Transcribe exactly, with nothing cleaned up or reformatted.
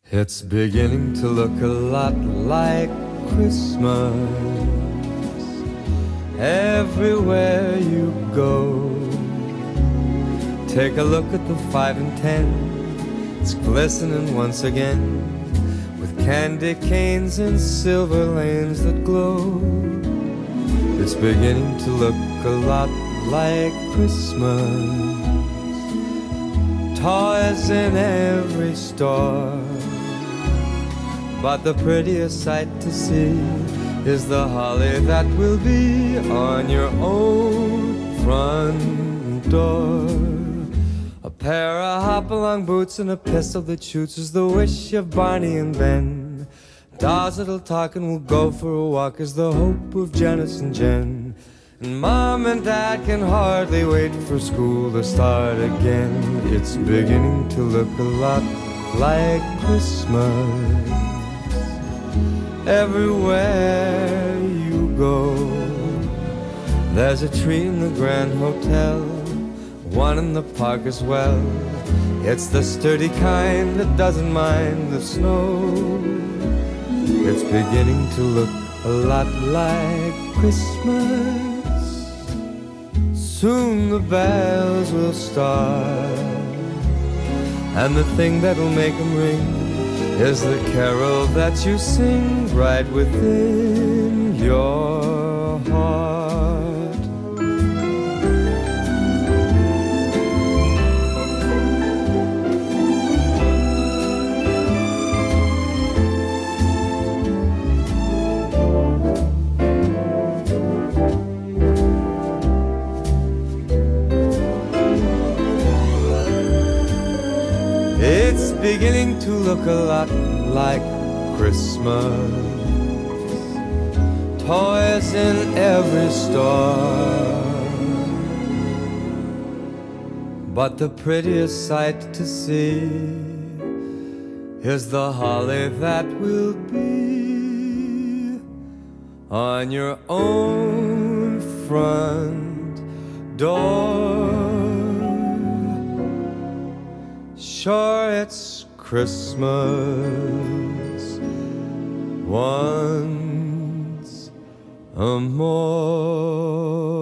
It's beginning to look a lot like Christmas everywhere you go. Take a look at the five and ten, it's glistening once again with candy canes and silver lanes that glow. It's beginning to look a lot like Christmas. Toys in every store, but the prettiest sight to see is the holly that will be on your own front door. A pair of hop-along boots and a pistol that shoots is the wish of Barney and Ben. Dolls that'll talk and will go for a walk is the hope of Janice and Jen. And Mom and Dad can hardly wait for school to start again. It's beginning to look a lot like Christmas everywhere you go. There's a tree in the Grand Hotel, one in the park as well. It's the sturdy kind that doesn't mind the snow. It's beginning to look a lot like Christmas. Soon the bells will start, and the thing that'll make them ring is the carol that you sing right within your heart. It's beginning to look a lot like Christmas. Toys in every store, but the prettiest sight to see is the holly that will be on your own front door. Sure, it's Christmas once a more.